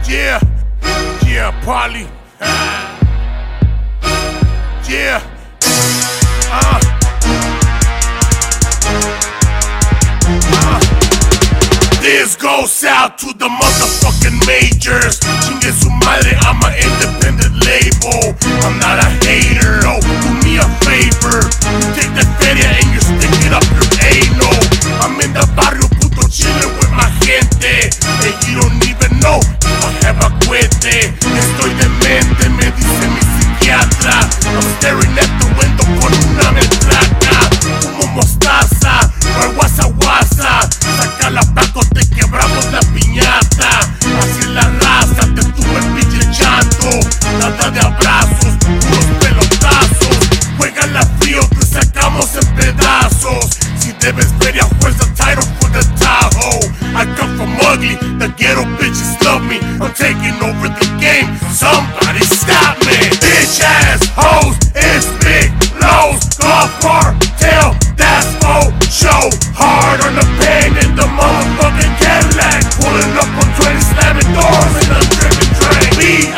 Yeah, yeah, Polly. Yeah. This goes out to the motherfucking majors. Chingue su madre, I'm an independent label. I'm not a hater, no, do me a favor. You take that feria and you stick it up your anal. I'm in the barrio, puto, chillin' with my gente. And you don't even know if I have a cuete. Estoy demente, me dice mi psiquiatra. I'm staring at the window con una metraca. Como mostaza, or guasa guasa. Saca la Paco, te quebramos la piñata. Así la raza, te tuvo el pinche chanto. Nada de abrazos, puros pelotazos. Juégala frío, te sacamos en pedazos. Si debes feria, where's the title for the Tahoe? I come from ugly, the ghetto bitches love me. I'm taking over the game, somebody stop me. Bitch ass hoes, it's big lows. Golf cartel, that's for show. Hard on the pain in the motherfucking Cadillac. Pulling up on 20 slamming doors in a dripping train.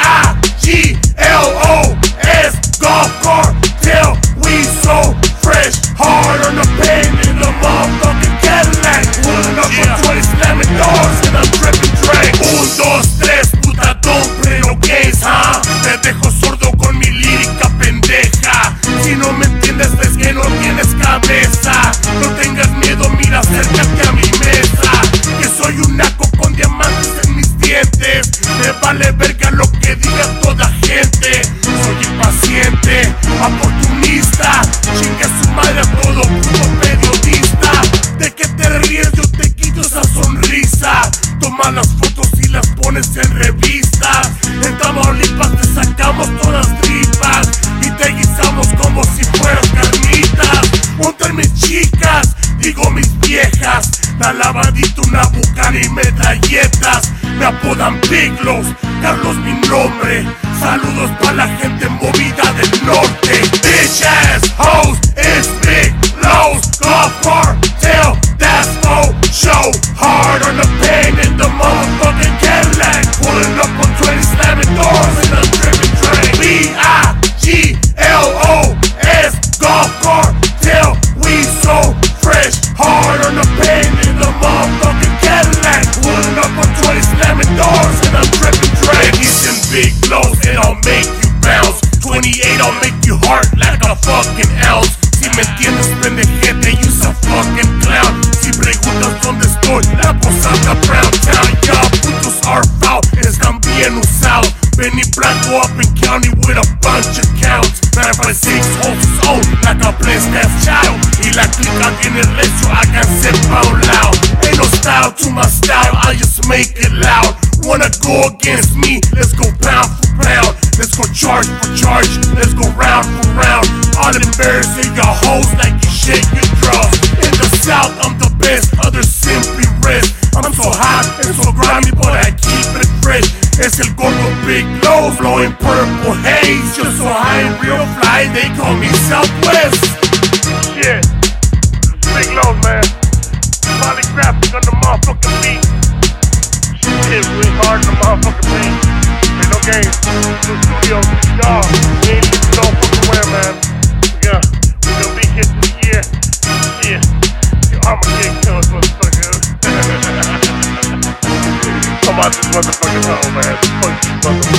B-I-G-L-O-S, golf cartel, we so fresh. Hard on the pain in the motherfucking Cadillac. Pulling up on 20 slamming doors in a dripping train. 1, 2, 3, puta, don't play no games, huh? Te dejo sordo con mi lírica pendeja. Si no me entiendes es que no tienes cabeza. No tengas miedo, mira, acércate a mi mesa. Que soy un naco con diamantes en mis dientes. Me vale verga lo que diga toda gente. Soy impaciente, oportunista. Chinga su madre a todo puto periodista. ¿De qué te ríes? Yo te quito esa sonrisa. Toma las fotos y las pones en revistas. En Tamaulipas te sacamos todas tripas y te guisamos como si fueras carnitas. Montan mis chicas, digo mis viejas. La lavadita, una bucana y metralletas. Me apodan Biglos, Carlos mi nombre. Saludos pa' la gente movida del norte. Bitch ass hoes, it's big lows. Golf cartel, that's for show. Hard on the pain in the motherfucking Cadillac. Pulling up on 20 slamming doors in a dripping train. B-I-G-L-O-S, golf cartel, we so fresh. Hard on the pain in the motherfucking Cadillac. Pulling up on 20 slamming doors in a dripping train. He's in big blows and I'll make you bounce. 28, I'll make you heart like a fucking ounce. Si me entiendes, pendejete, you a fucking clown. Si preguntas dónde estoy, la posada Brown Town. Ya putos are foul, están bien usados. Benny Blanco up in county with a bunch of counts. 956 holds his own like a blessed ass child. Y la clica tiene recio, I can sit out loud. Ain't no style to my style, I just make it loud. Wanna go against me, let's go pound for pound. Let's go charge for charge, let's go round for round. All embarrassing your hoes like you shake your draws. In the south, I'm the best, others simply rest. I'm so hot and so grimy, but I keep it fresh. Es el gordo Big Low, blowing purple haze. Just so high and real fly, they call me Southwest. Shit, it's Big Low, man. Polygraphic on the motherfucking beat. Shit, really hard on the motherfucking beat. Ain't no games. No studio, dog. We ain't even no fucking where, man. We gonna be here this year. Shit, your Armageddon kills, motherfucker. Come on, this motherfucking home, man. Fuck this motherfucker.